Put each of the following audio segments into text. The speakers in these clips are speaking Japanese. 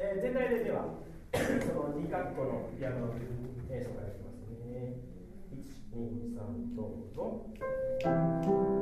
全体でではその2カッコのピアノ演奏からいきますね。1、2、3、どうぞ。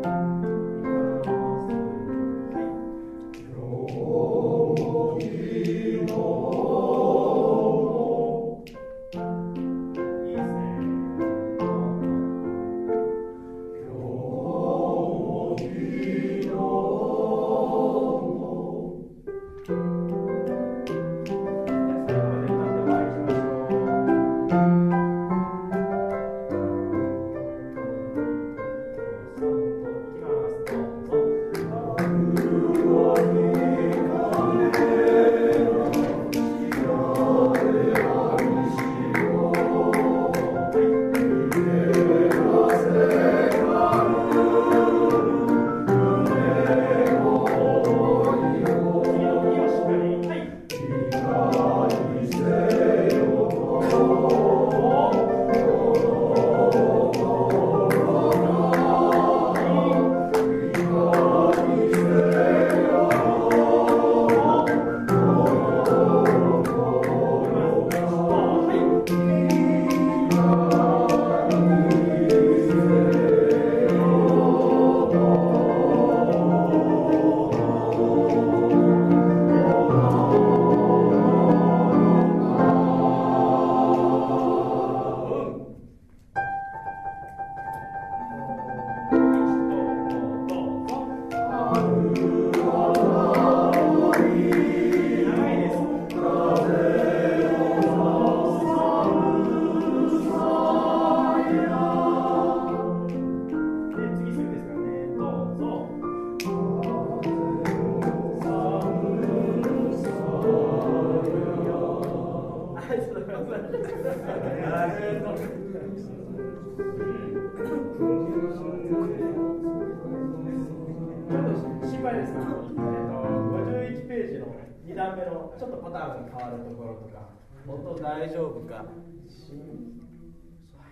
心配ですが、51ページの2段目のちょっとパターンが変わるところとか、音大丈夫か。